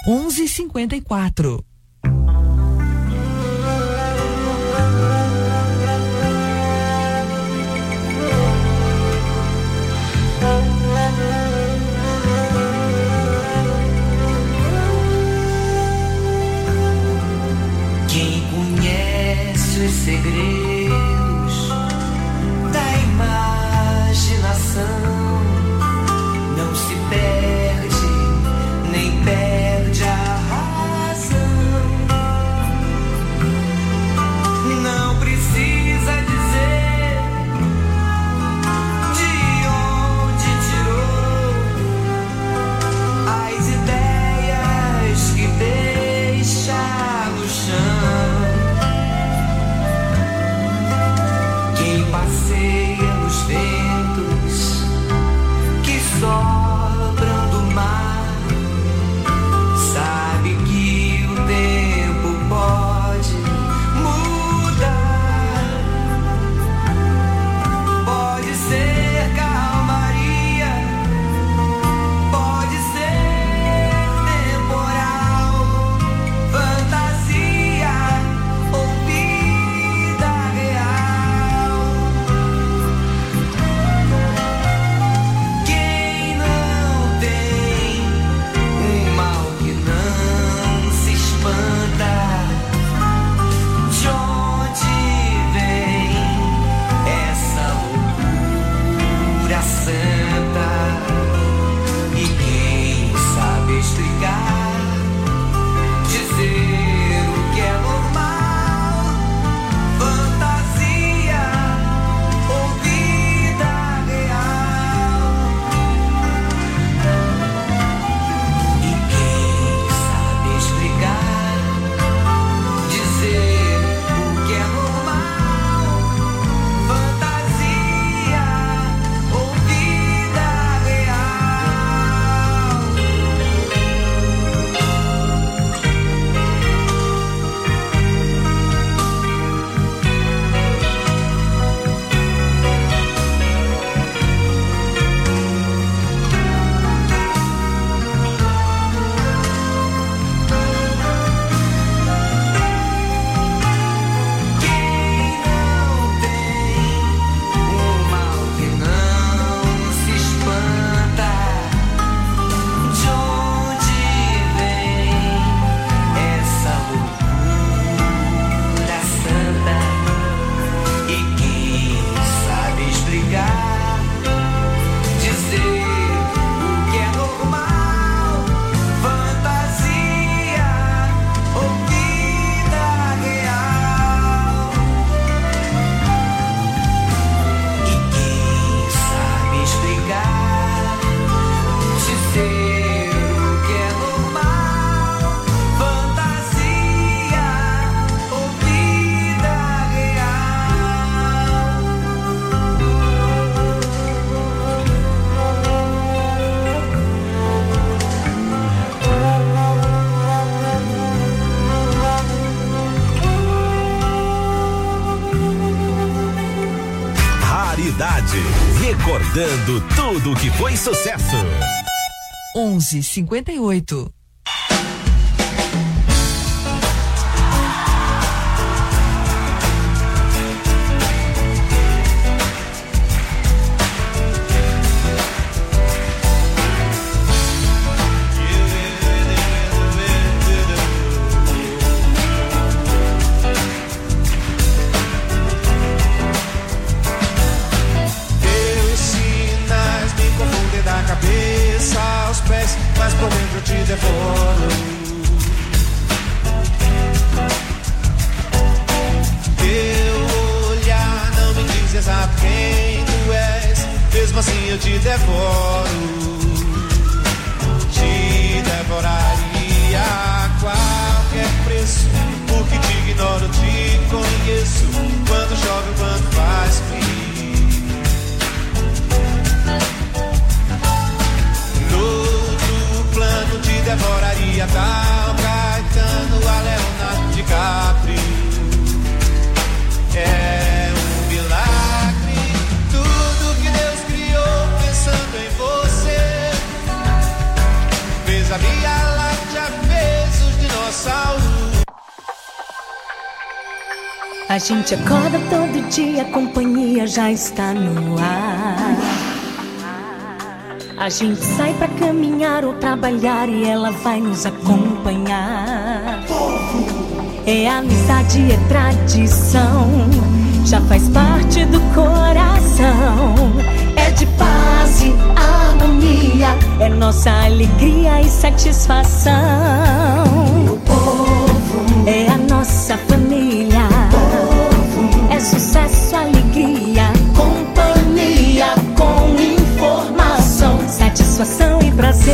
11h54. Quem conhece os segredos da imaginação não se perde, nem perde a razão. Não precisa dizer de onde tirou as ideias que deixa no chão. Quem passeia nos ventos que sobram do mar sabe que o tempo pode mudar. Pode ser calmaria, pode ser temporal, fantasia ou vida real. Quem não tem um mal que não se espanta, de onde vem essa loucura santa? E quem sabe explicar, dizer o que é normal, fantasia ou vida real? E quem sabe explicar, dizer o que é normal, fantasia ou vida real? Quem não tem um mal que não se espanta, de onde vem essa loucura santa? E quem sabe explicar, dizer o que é normal, fantasia ou vida real? E quem sabe explicar, dizer o que é normal, fantasia ou vida Raridade, recordando tudo que foi sucesso. 11h58. Teus sinais me confundem da cabeça aos pés, mas por dentro eu te devoro. Teu olhar não me diz exato quem tu és, mesmo assim eu te devoro. Te devoraria a qualquer preço, porque te ignoro, te conheço. Quando chove, quando faz frio. Plano te devoraria, tal Caetano a Leonardo DiCaprio. É um milagre tudo que Deus criou pensando em você. Fez a Via Láctea, dinossauro. A gente acorda todo dia, a companhia já está no ar. A gente sai pra caminhar ou trabalhar e ela vai nos acompanhar. É amizade, é tradição, já faz parte do coração. É de paz e harmonia, é nossa alegria e satisfação. O povo é a nossa família. É sucesso, alegria, companhia com informação, satisfação e prazer.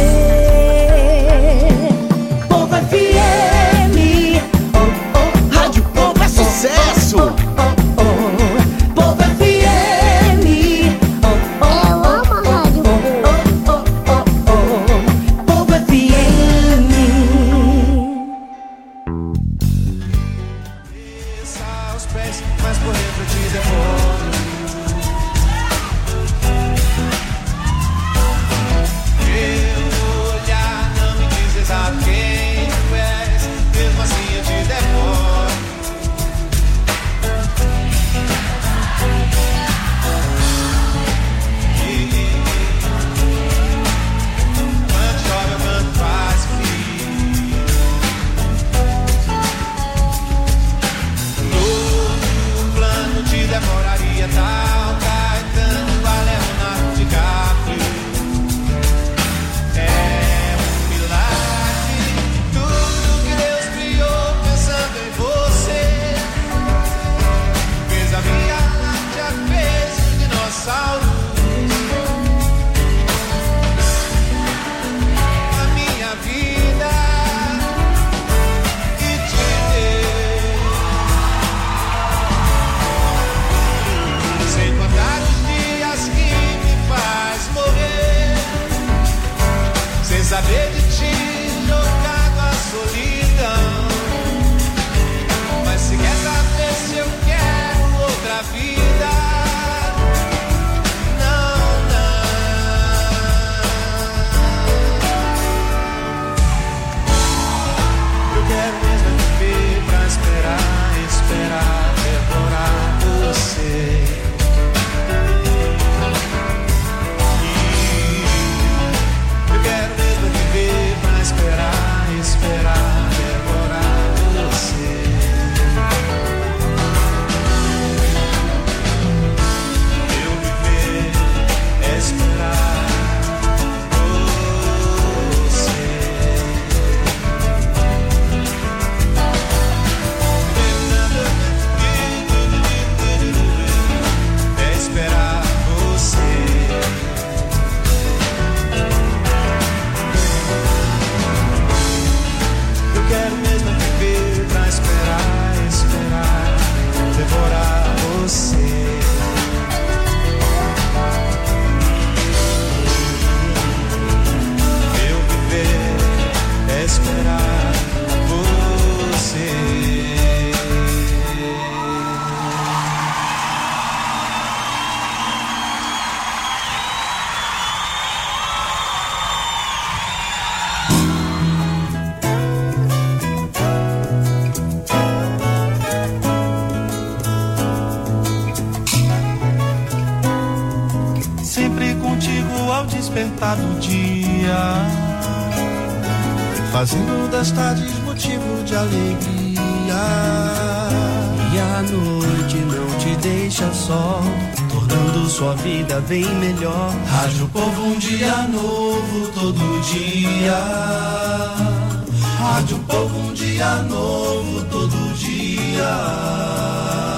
Povo FM, Rádio Povo é sucesso. Povo FM, Eu amo a Rádio Povo FM. Aos pés, mas por dentro te devoro. Meu olhar não me diz exato quem tu és, mesmo assim eu te devoro. Quando chove ou quando faz frio, no plano te devoraria tal Caetano, valeu Leonardo DiCaprio. É um milagre tudo que Deus criou pensando em você. Fez a Via Láctea, fez o dinossauro. A minha vida e te deu. Sem contar os dias que me faz morrer, sem saber de ti, jogado à solidão. Mas se quer saber se eu quero outra vida, não, não. Eu quero mesmo viver pra esperar, esperar, devorar você. Eu quero mesmo viver pra esperar, esperar, devorar você. Eu viver, esperar você. Esperar você. Eu quero mesmo viver pra esperar, esperar, devorar você. Eu viver, esperar você. Sempre contigo ao despertar do dia, fazendo das tardes motivo de alegria. E a noite não te deixa só, tornando sua vida bem melhor. Rádio Povo, um dia novo todo dia. Rádio Povo, um dia novo todo dia.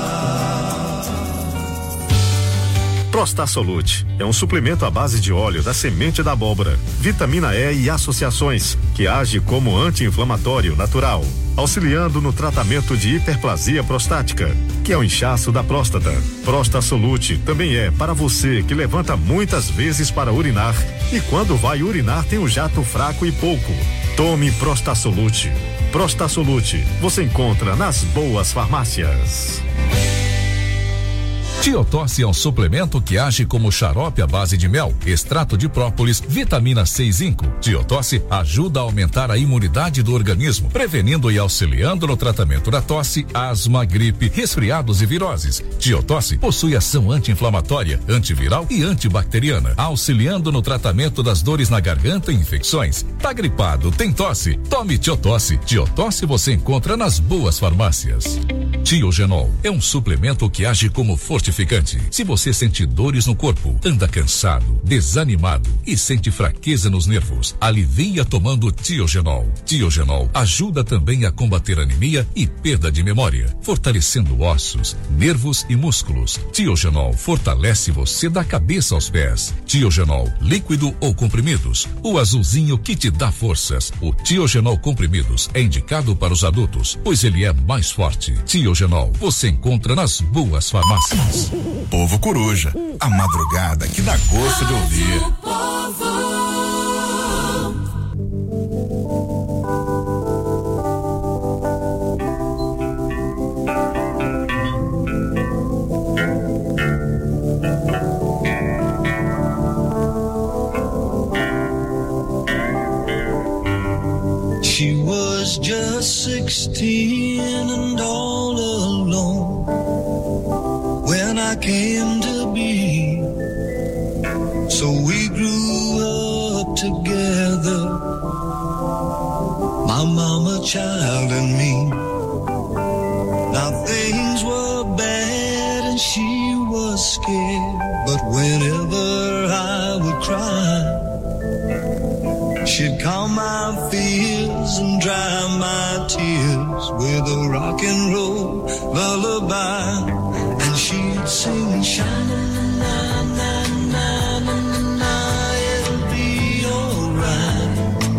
Prostasolute é um suplemento à base de óleo da semente da abóbora, vitamina E e associações, que age como anti-inflamatório natural, auxiliando no tratamento de hiperplasia prostática, que é o inchaço da próstata. Prostasolute também é para você que levanta muitas vezes para urinar e quando vai urinar tem um jato fraco e pouco. Tome Prostasolute. Prostasolute você encontra nas boas farmácias. Tiotosse é um suplemento que age como xarope à base de mel, extrato de própolis, vitamina C e zinco. Tiotosse ajuda a aumentar a imunidade do organismo, prevenindo e auxiliando no tratamento da tosse, asma, gripe, resfriados e viroses. Tiotosse possui ação anti-inflamatória, antiviral e antibacteriana, auxiliando no tratamento das dores na garganta e infecções. Tá gripado, tem tosse? Tome Tiotosse. Tiotosse você encontra nas boas farmácias. Tiogenol é um suplemento que age como fortificante. Se você sente dores no corpo, anda cansado, desanimado e sente fraqueza nos nervos, alivia tomando Tiogenol. Tiogenol ajuda também a combater anemia e perda de memória, fortalecendo ossos, nervos e músculos. Tiogenol fortalece você da cabeça aos pés. Tiogenol, líquido ou comprimidos, o azulzinho que te dá forças. O Tiogenol comprimidos é indicado para os adultos, pois ele é mais forte. Tiogenol você encontra nas boas farmácias. Povo Coruja, a madrugada que dá gosto de ouvir. She was just 16 and all alone when I came to be. So we grew up together, my mama, child, and me. Now things were bad and she was scared, but whenever I would cry, she'd calm my fears and dry my tears with a rock and roll lullaby. And she'd sing, sha-na-na-na-na-na-na, it'll be alright.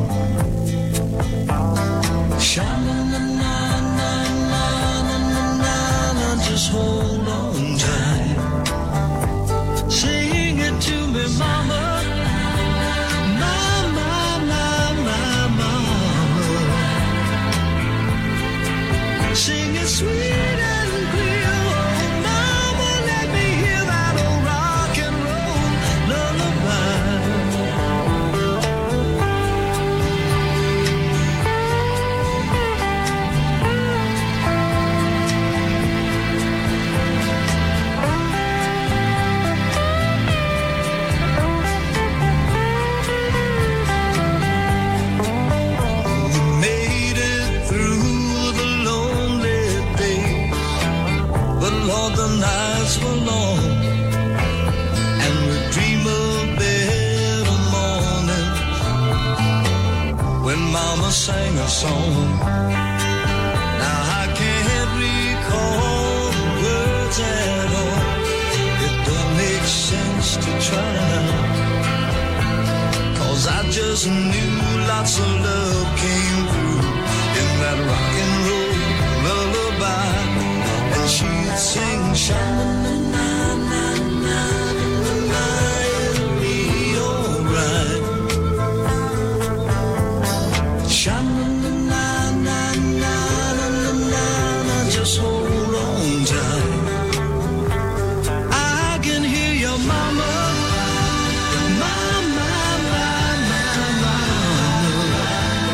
Sha-na-na-na-na-na-na-na, just hold on tight. Sing it to me, mama. Sing it sweet and clear, oh mama, let me hear that old rock and roll lullaby. We made it through the lonely days, but Lord, the nights were long, and we dream of better mornings when Mama sang a song. Now I can't recall the words at all, it don't make sense to try now, 'cause I just knew lots of love came through in that rock and roll lullaby. And she'd sing, sha-na-na-na-na-na-na, it'll be alright. Sha-na-na-na-na-na-na, just hold on tight. I can hear your mama, mama, mama, mama.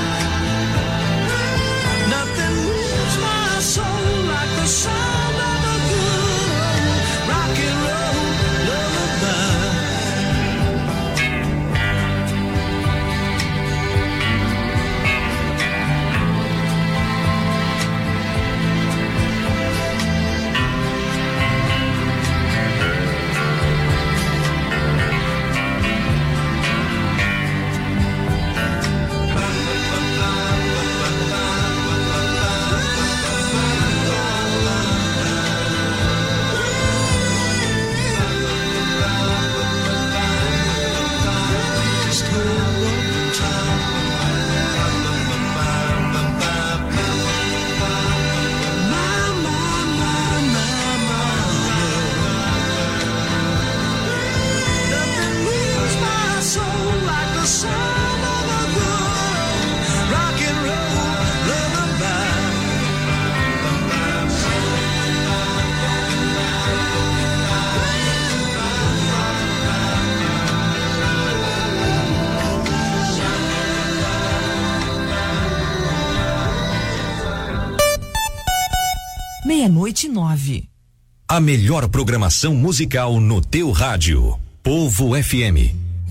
meia-noite 9. A melhor programação musical no teu rádio. Povo FM.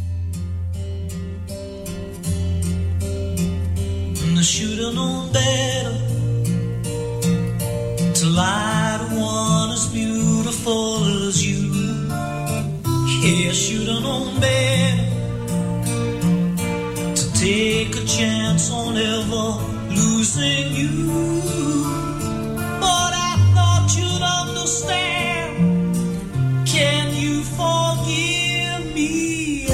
I should've known better to lie to one as beautiful as you. Yeah, I should've known better to take a chance on ever losing you. But I thought you'd understand. Can you forgive me?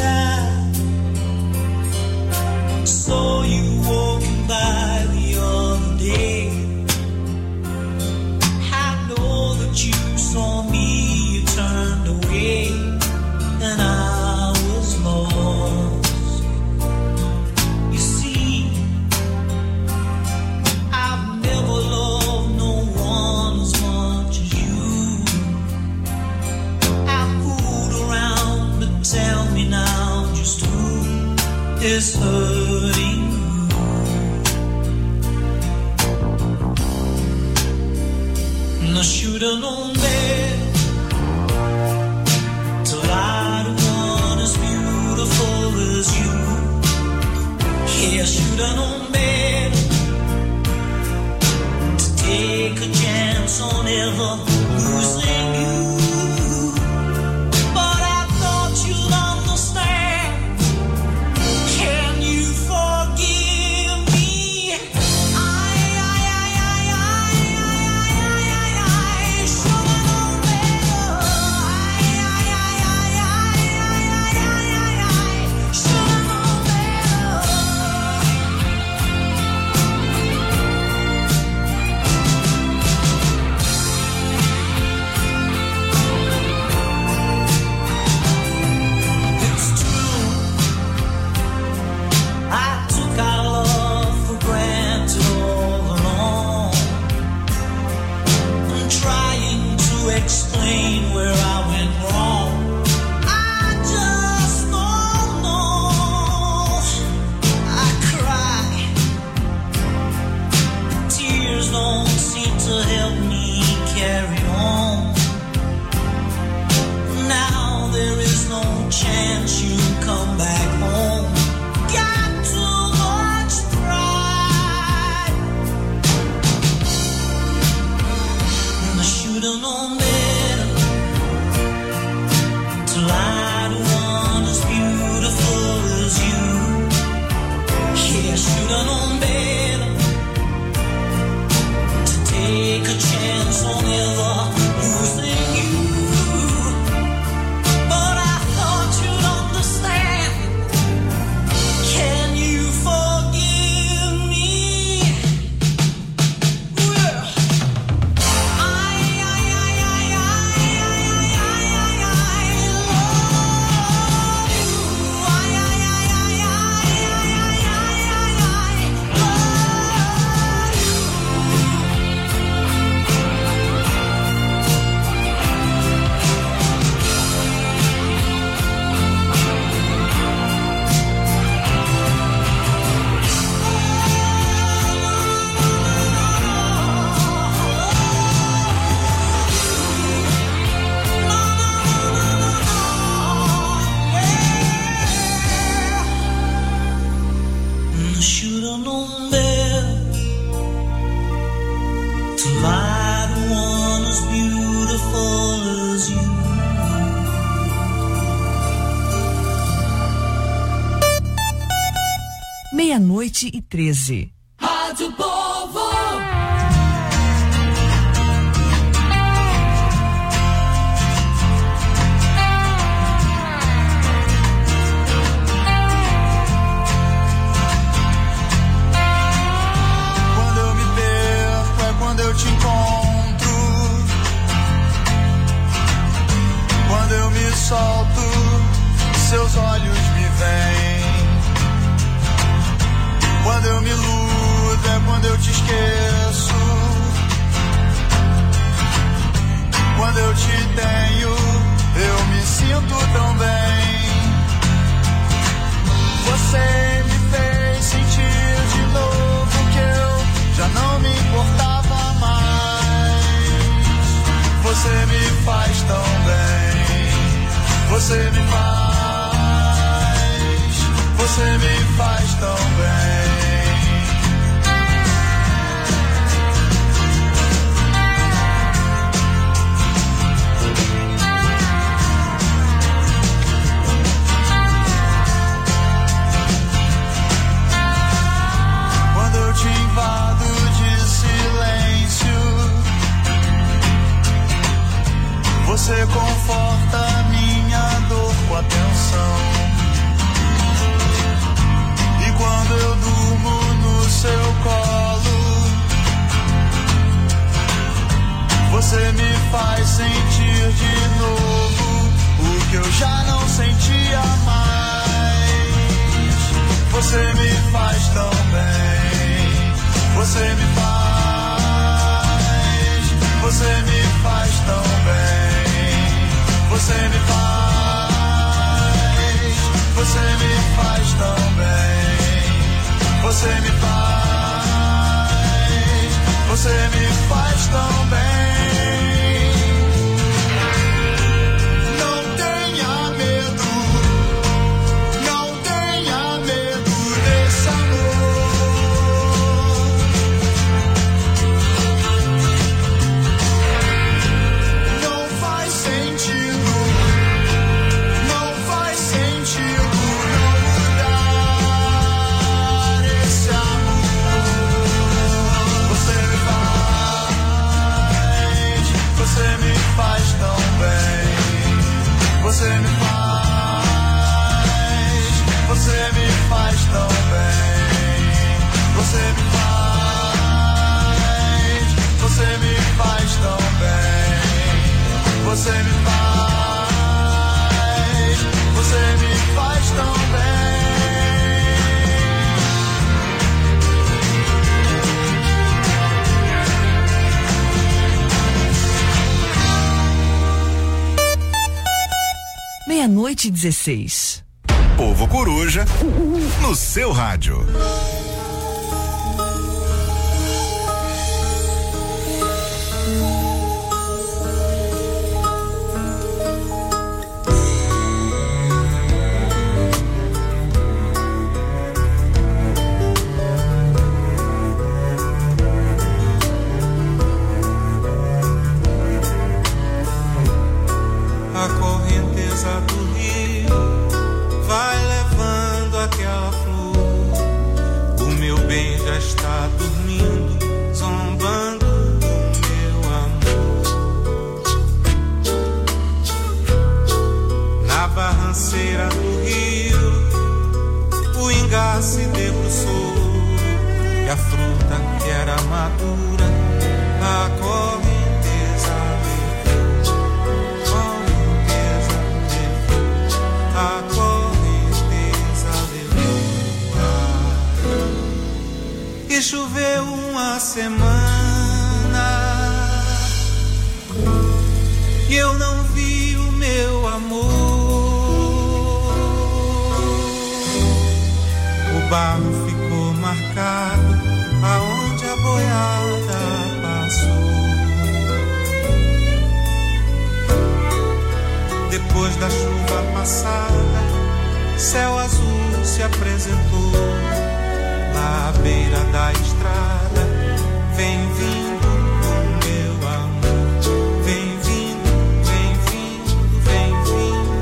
I saw you walking by the other day. I know that you saw me, you turned away, and I was lost. You see, I've never loved no one as much as you. I fooled around, but tell me now just who is hurting you. And I should've known better to lie to one as beautiful as you. Yeah, I should've known better to take a chance on ever losing you. But I thought you'd understand. Can you forgive me? I should've known better. Should've known better. It's true, I took our love for granted all along. I'm trying to explain where I went wrong. I just don't know. I cry, tears don't seem to help me carry on. Now there is no chance you come back home. Got too much pride, and I should've known better to lie to one as beautiful as you. Yeah, I should've known better to take a chance on ever losing you. But I thought you'd understand. Can you forgive me? Well, I love I should've known better to lie to one as beautiful as you. Meia-noite e 13. Rádio Povo. Quando eu me perco é quando eu te encontro. Quando eu me solto, seus olhos me veem. Quando eu me iludo é quando eu te esqueço. Quando eu te tenho, eu me sinto tão bem. Você me fez sentir de novo que eu já não me importava mais. Você me faz tão bem. Não tenha medo, não tenha medo desse amor. Não faz sentido, não faz sentido não mudar esse amor. Você me faz tão bem. Você me faz tão bem. Você me faz tão bem. Você me faz tão bem. Meia-noite e 16. Povo Coruja, no seu rádio. A correnteza do rio vai levando aquela flor. O meu bem já está dormindo, zombando do meu amor. Na barranceira do rio, o ingá se debruçou, e a fruta que era madura, a correnteza e choveu uma semana e eu não vi o meu amor. O barro ficou marcado aonde a boiada passou. Depois da chuva passada, céu azul se apresentou. À beira da estrada, vem vindo o meu amor. Vem vindo, vem vindo, vem vindo,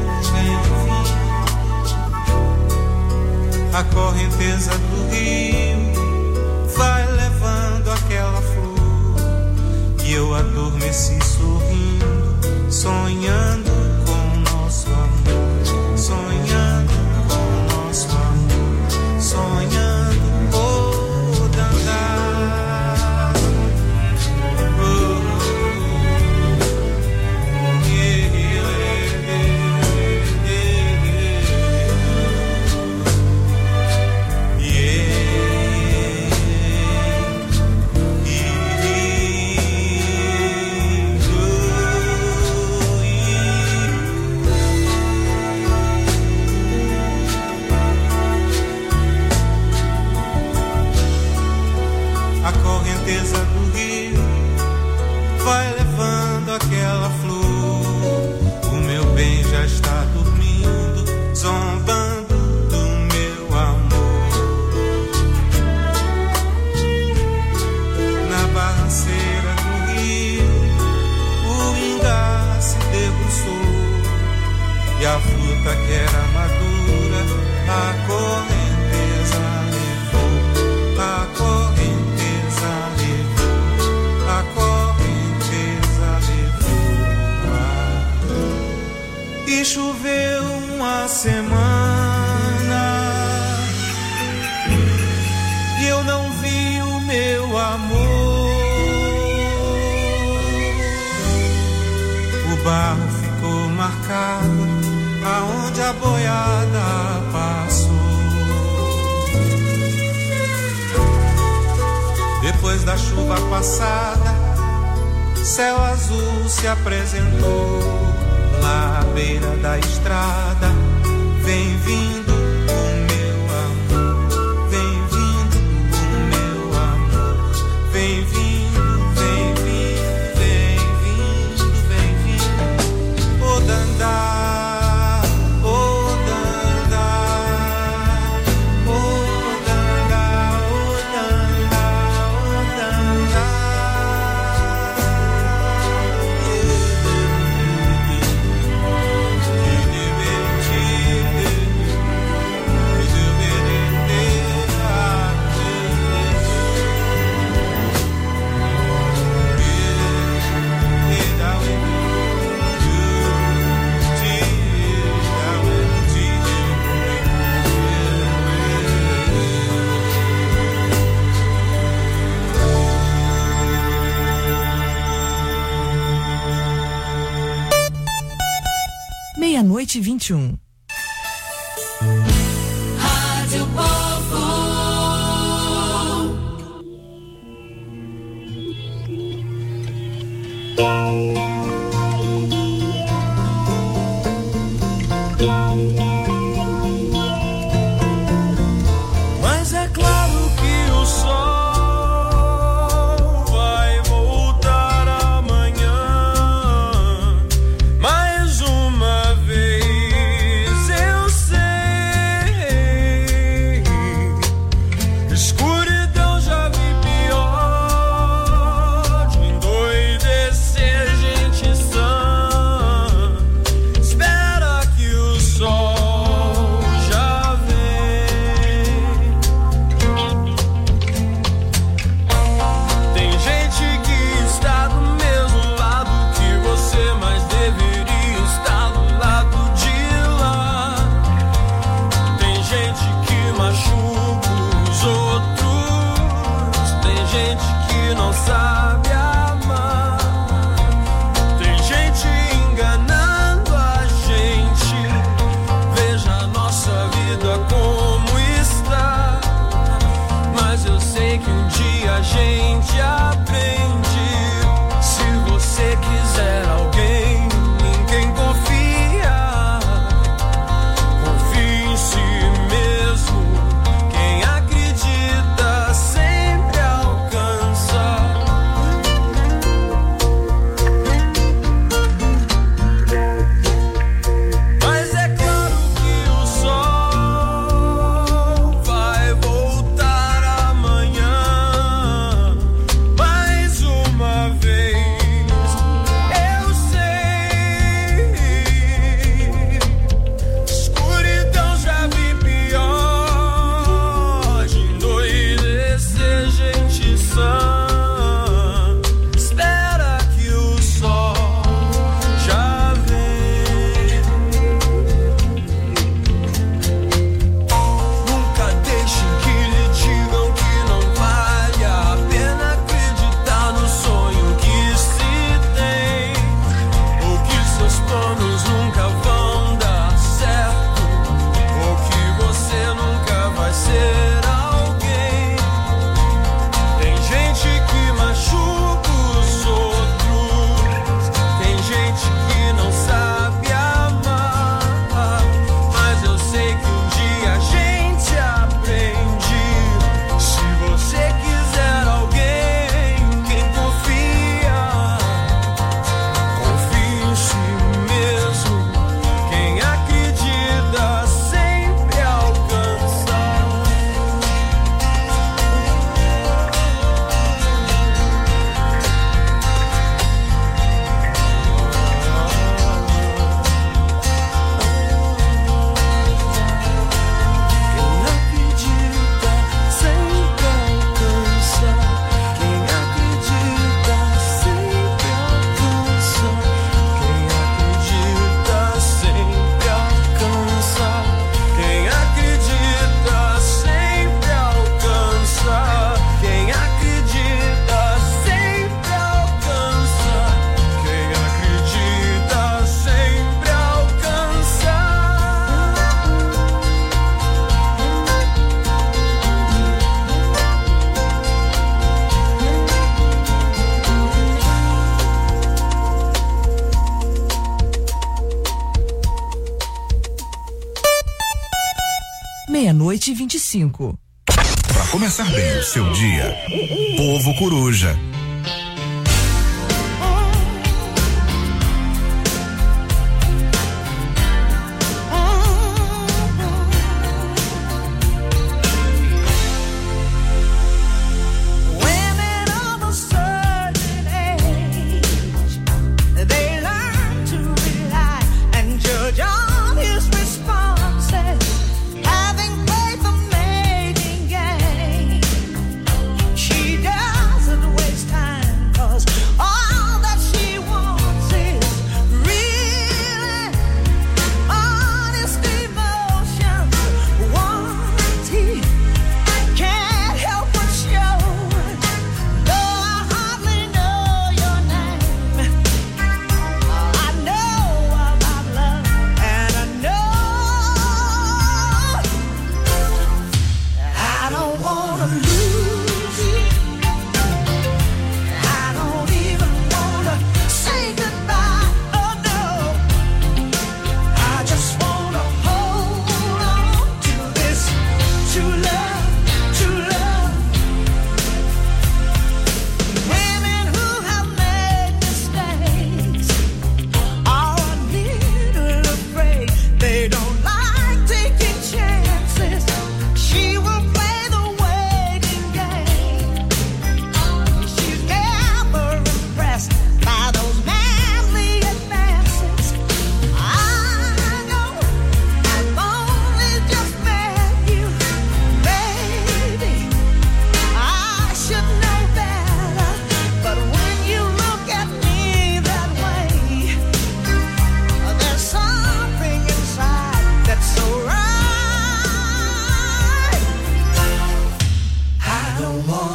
vem vindo. A correnteza do rio vai levando aquela flor, e eu adormeci sorrindo, sonhando com nosso amor, sonhando com nosso amor, sonhando. A correnteza do rio vai levando aquela flor. O meu bem já está dormindo, zombando do meu amor. Na barranceira do rio, o ingá se debruçou, e a fruta que era madura, a correnteza levou. A correnteza levou. E choveu uma semana e eu não vi o meu amor. O barro ficou marcado aonde a boiada passou. Depois da chuva passada, céu azul se apresentou. Lá à beira da estrada, vem vindo o meu amor. Vem vindo, 21. Rádio Povo. Mas é claro que o sol vai voltar amanhã. Mais uma vez eu sei, escuridão já vi pior, de endoidecer gente sã. Espera que o sol já vem. Tem gente que está do mesmo lado que você, mas deveria estar do lado de lá. Tem gente que machuca os outros, tem gente que não sabe amar, tem gente enganando a gente. Veja a nossa vida como está. Mas eu sei que um dia a gente aprende. Se você quiser alguém em quem confiar, confie em si mesmo. Quem acredita sempre alcança. Mas é claro que o sol vai voltar amanhã. Mais uma vez eu sei, escuridão já vi pior, de endoidecer gente sã. Espera que o sol já vem. Nunca deixem que lhe digam que não vale a pena acreditar no sonho que se tem, ou que seus planos nunca vão dar certo, ou que você nunca vai ser alguém. Tem gente que machuca os outros, tem gente que não sabe amar, mas eu sei que um dia a gente aprende. Se você quiser alguém em quem confia, confie em si mesmo. Quem acredita sempre alcança. Quem acredita sempre alcança. Quem acredita sempre alcança. Quem acredita sempre alcança. Quem acredita sempre alcança. Quem acredita sempre alcança. Quem acredita sempre alcança. Meia-noite e 25. Para começar bem o seu dia, Povo Coruja. Women of a certain age, they learn to rely and judge on his responses, having faith of making gain. She doesn't waste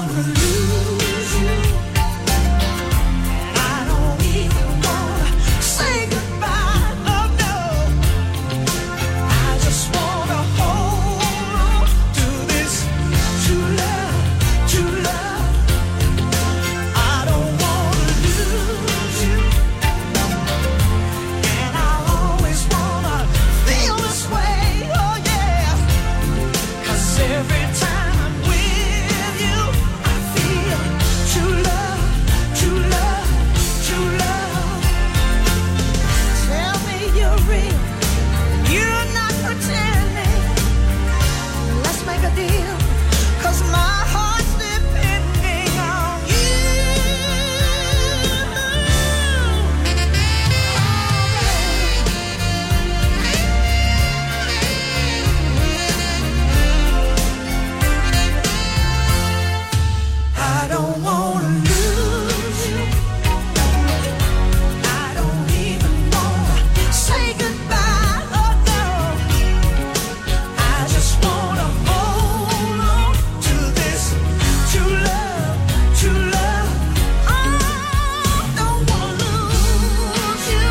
wanna lose you, and I don't even wanna say goodbye. Oh no, I just wanna hold on to this true love, true love. I don't wanna lose you, and I always wanna feel this way. Oh yeah, 'cause every time I'm with you, I feel true love, true love, true love. Tell me you're real, you're not pretending. Let's make a deal, 'cause my heart's depending on you. I don't wanna lose you, I don't even wanna say goodbye. Oh no, I just wanna hold on to this true love, true love. I don't wanna lose you,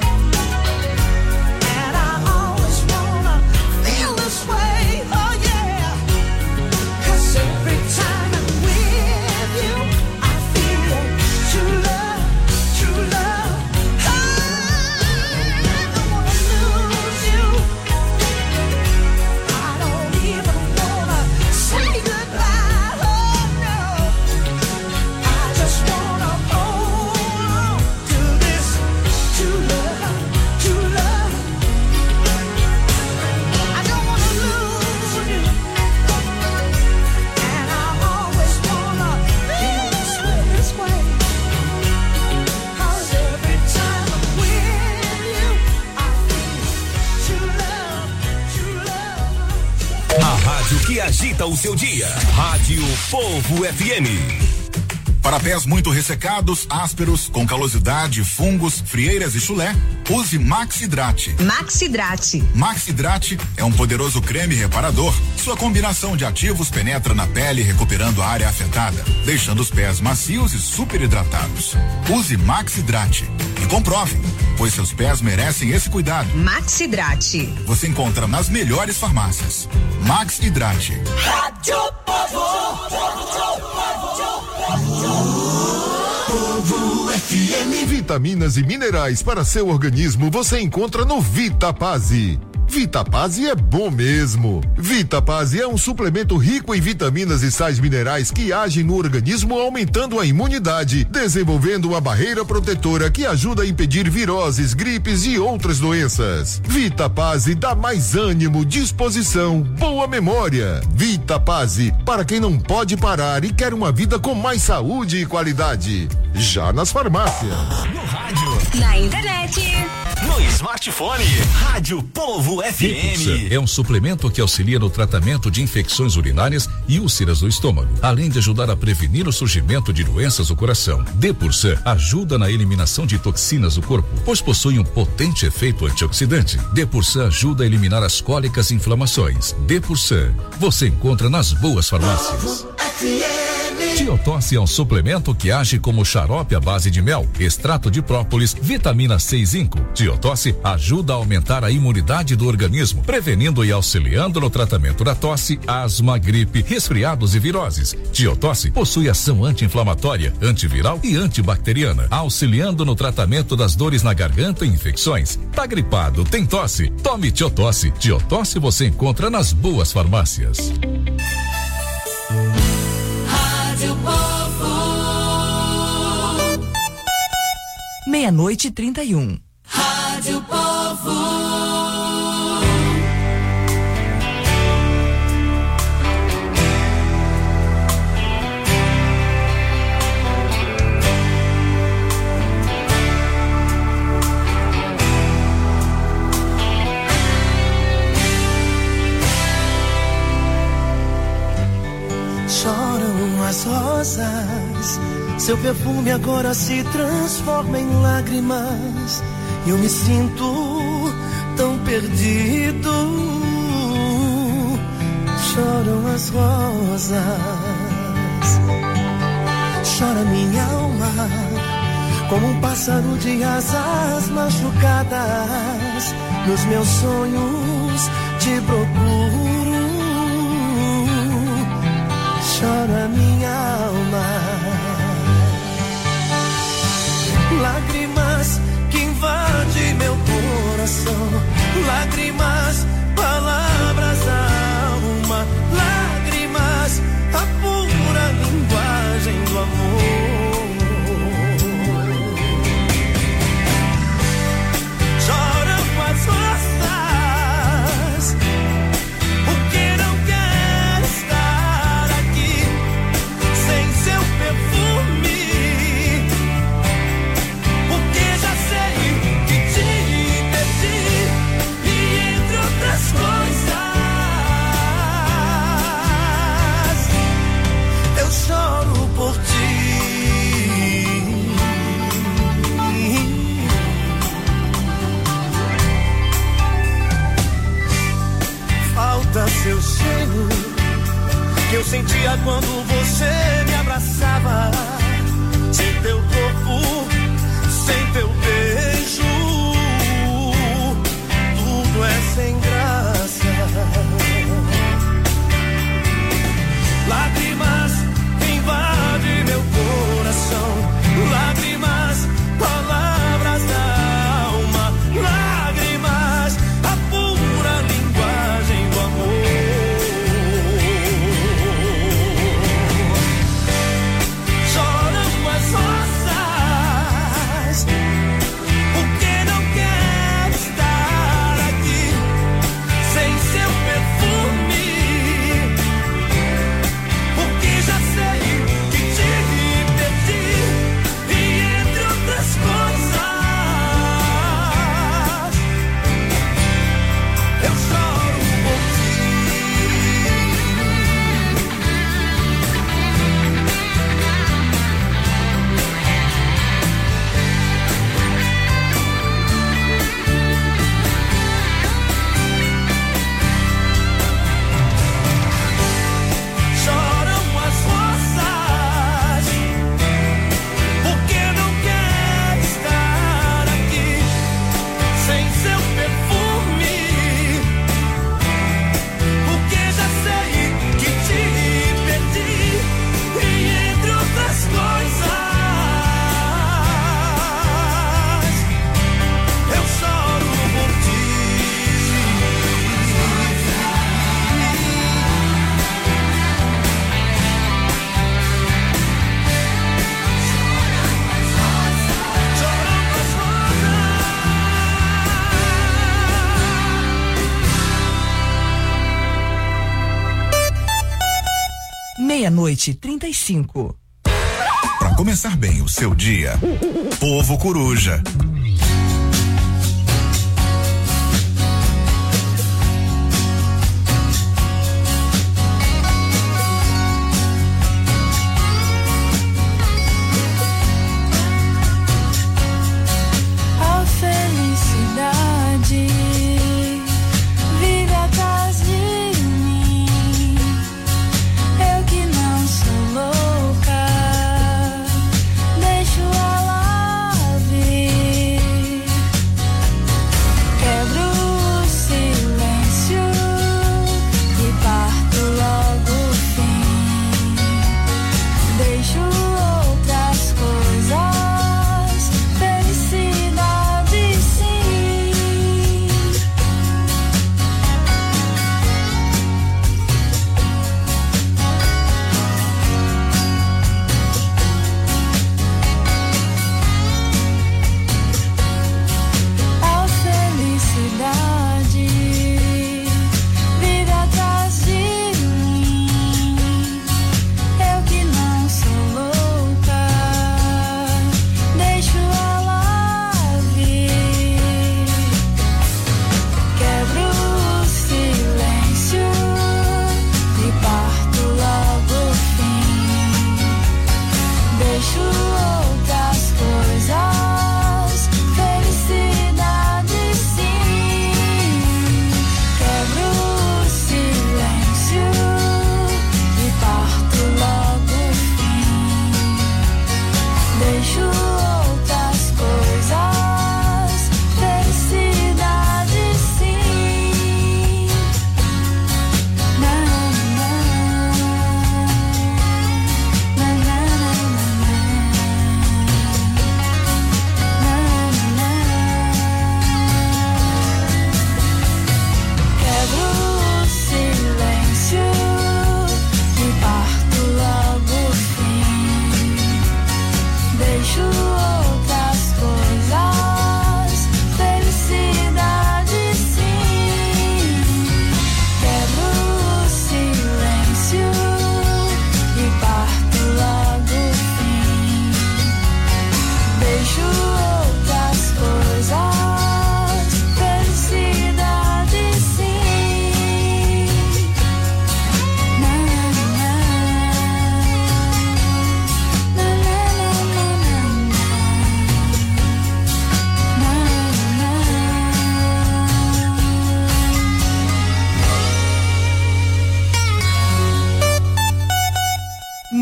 and I always wanna feel this way. Oh yeah, 'cause every time I'm with you, I feel true love, true love. I don't wanna lose you, I don't even wanna say goodbye. Oh no, I just wanna hold on to this true love, true love. I don't wanna lose you, and I always wanna feel this way, 'cause every time I'm with you, I feel true love, true love. A rádio que agita o seu dia. Rádio Povo FM. Para pés muito ressecados, ásperos, com calosidade, fungos, frieiras e chulé, use Maxidrate. Maxidrate. Maxidrate é um poderoso creme reparador. Sua combinação de ativos penetra na pele, recuperando a área afetada, deixando os pés macios e super hidratados. Use Maxidrate e comprove, pois seus pés merecem esse cuidado. Maxidrate. Você encontra nas melhores farmácias. Maxidrate. Rádio Povo. Povo FM. Vitaminas e minerais para seu organismo você encontra no Vitapase. Vitapase é bom mesmo. Vitapase é um suplemento rico em vitaminas e sais minerais que agem no organismo aumentando a imunidade, desenvolvendo uma barreira protetora que ajuda a impedir viroses, gripes e outras doenças. Vitapase dá mais ânimo, disposição, boa memória. Vitapase, para quem não pode parar e quer uma vida com mais saúde e qualidade. Já nas farmácias. No rádio. Na internet. No smartphone. Rádio Povo FM. Depursan é um suplemento que auxilia no tratamento de infecções urinárias e úlceras do estômago, além de ajudar a prevenir o surgimento de doenças do coração. Depursan ajuda na eliminação de toxinas do corpo, pois possui um potente efeito antioxidante. Depursan ajuda a eliminar as cólicas e inflamações. Depursan você encontra nas boas farmácias. Tiotosse é um suplemento que age como xarope à base de mel, extrato de própolis, vitamina C e zinco. Tiotosse ajuda a aumentar a imunidade do organismo, prevenindo e auxiliando no tratamento da tosse, asma, gripe, resfriados e viroses. Tiotosse possui ação anti-inflamatória, antiviral e antibacteriana, auxiliando no tratamento das dores na garganta e infecções. Tá gripado, tem tosse? Tome Tiotosse. Tiotosse você encontra nas boas farmácias. Rádio Povo. 00:31. Rádio Povo. Choram as rosas, seu perfume agora se transforma em lágrimas. Eu me sinto tão perdido. Choram as rosas. chora minha alma, como um pássaro de asas machucadas. Nos meus sonhos te procuro, chora minha alma. Lágrimas que invadem meu coração, lágrimas, palavras da alma, lágrimas, a pura linguagem do amor. Choram as rosas, porque não quer estar aqui sem seu perfume, porque já sei que te perdi, e entre outras coisas eu choro por ti. Falta seu cheiro que eu sentia quando você me abraçava, sem teu corpo, sem teu beijo, tudo é sem graça. Lágrimas invadem meu coração, lágrimas, palavras da alma, lágrimas, a pura linguagem do amor. Choram as rosas, porque não quer estar aqui sem seu perfume, porque já sei que te perdi, e entre outras coisas eu choro por ti. Choram as rosas, porque não quer estar aqui sem seu perfume, porque já sei que te perdi, e entre outras coisas eu choro por ti. Meia-noite 35. Para começar bem o seu dia, Ovo Coruja. A felicidade vive atrás de mim. Eu que não sou louca, deixo ela vir.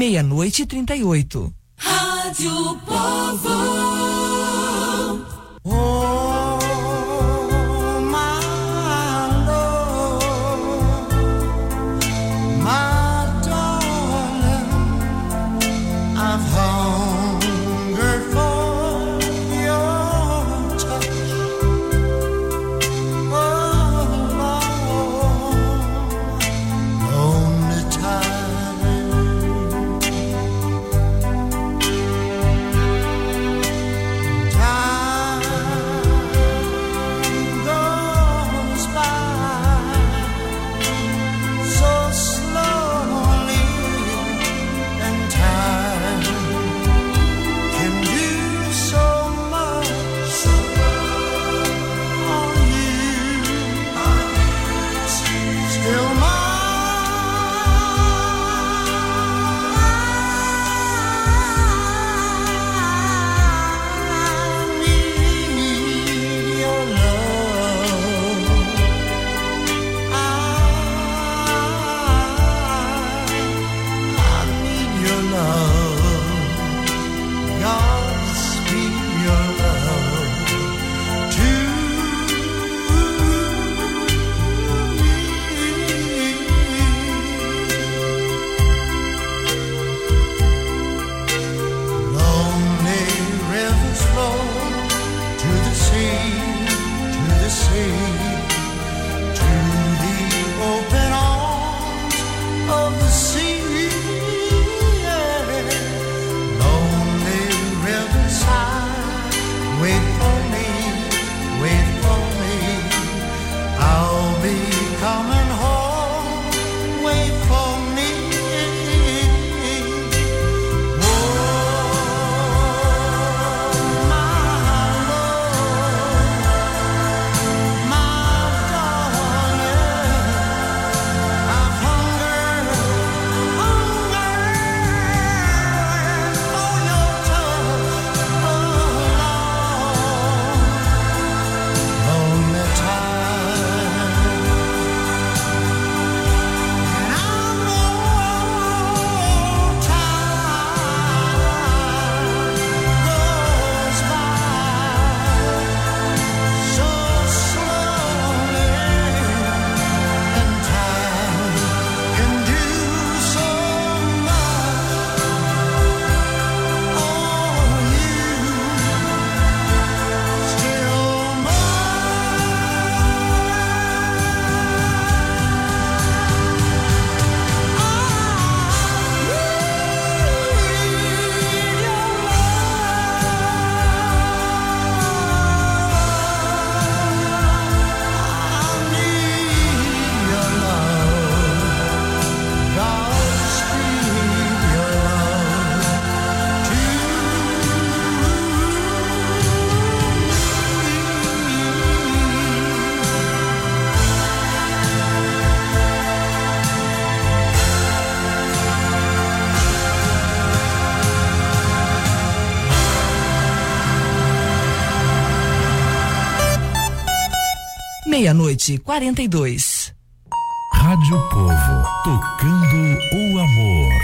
meia-noite e 38. Rádio Povo. Meia-noite e 42. Rádio Povo, tocando o amor.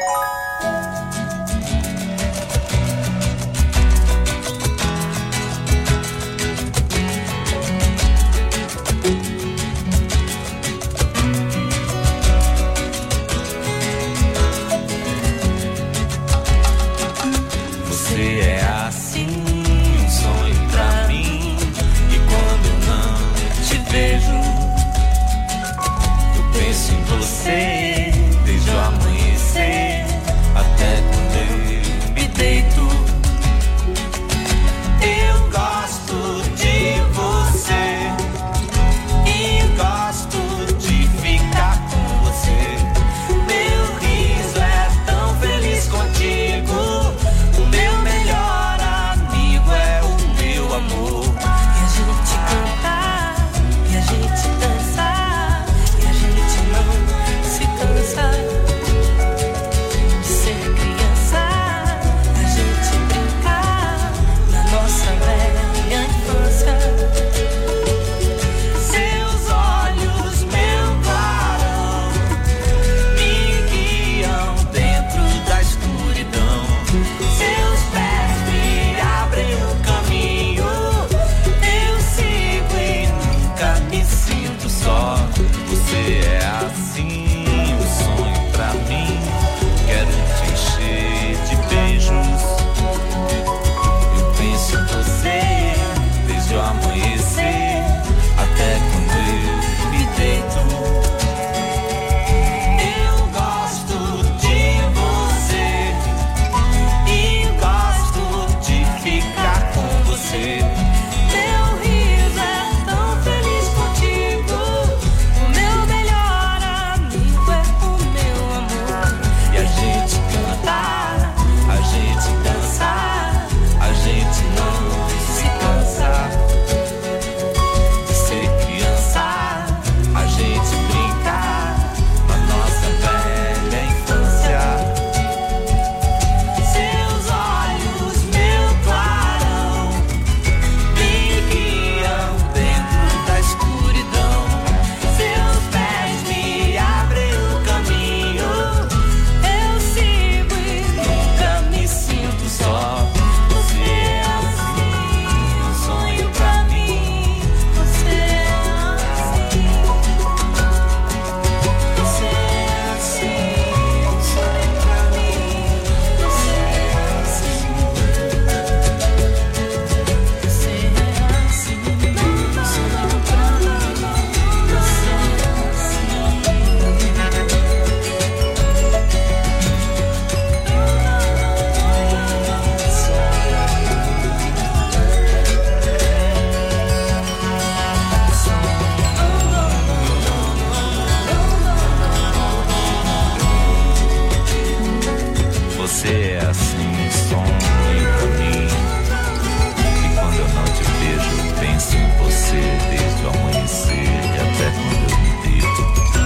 Você é assim, um sonho pra mim. E quando não te vejo, eu penso em você desde o amanhecer até quando eu me deito. Eu gosto de você e gosto de ficar com você. Meu riso é tão feliz contigo. O meu melhor você é assim, um sonho pra mim. E quando eu não te vejo, eu penso em você desde o amanhecer e até quando eu me deito.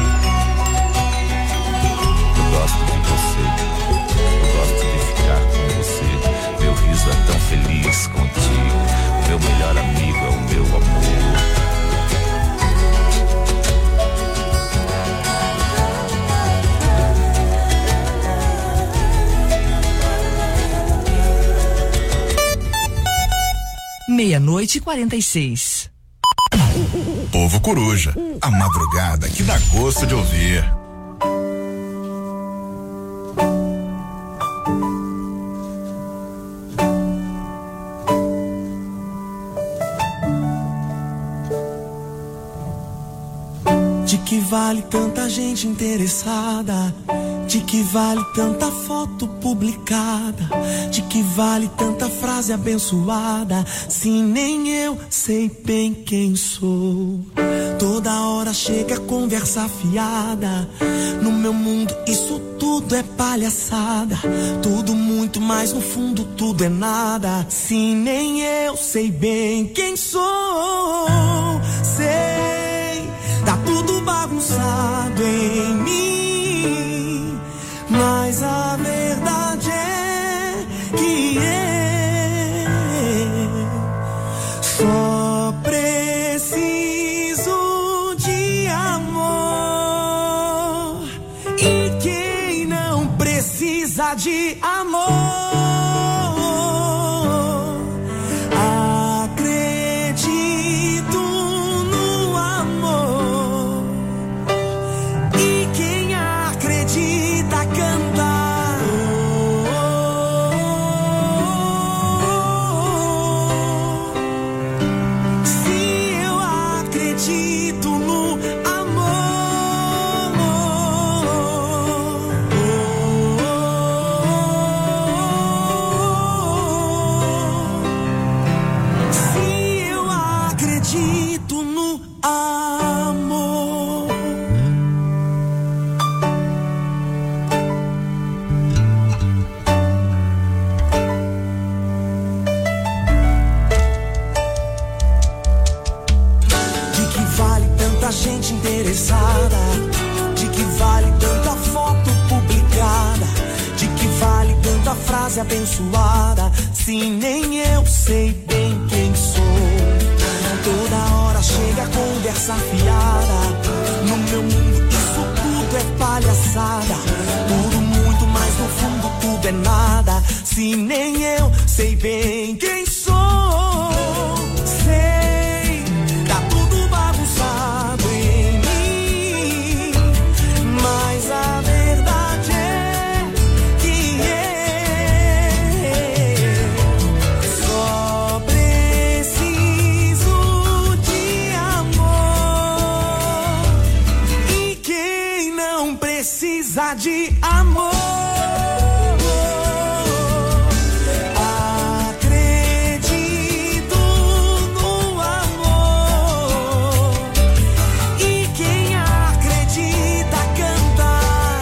Eu gosto de você, eu gosto de ficar com você. Meu riso é tão feliz contigo, o meu melhor amigo é o meu amor. Meia-noite e 46. Povo Coruja, a madrugada que dá gosto de ouvir. De que vale tanta gente interessada? De que vale tanta foto publicada? De que vale tanta frase abençoada? Se nem eu sei bem quem sou. Toda hora chega a conversa fiada. No meu mundo isso tudo é palhaçada. Tudo muito, mas no fundo tudo é nada. Se nem eu sei bem quem sou. Sei, tá tudo bagunçado em mim, mas a verdade é que só preciso de amor. E quem não precisa de amor, acredito no amor. E quem acredita canta. Se eu acredito no amor, se eu acredito no amor. De que vale tanta gente interessada? De que vale tanta foto publicada? De que vale tanta frase abençoada? Se nem eu sei bem quem sou. Toda hora chega a conversa fiada. No meu mundo isso tudo é palhaçada. Tudo muito, mas no fundo tudo é nada. Se nem eu sei bem quem sou. Sei, tá tudo bagunçado em mim, mas a verdade é que só preciso de amor. E quem não precisa de amor, acredito no amor. E quem acredita canta.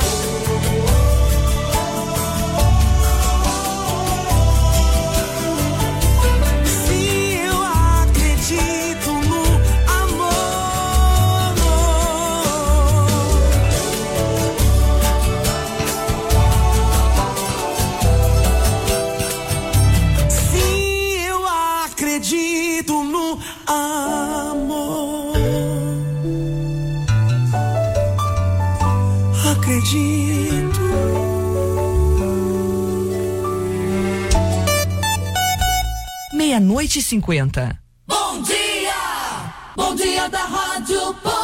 Se eu acredito no amor, se eu acredito no amor, acredito. Meia-noite e 50. Bom dia da Rádio Povo.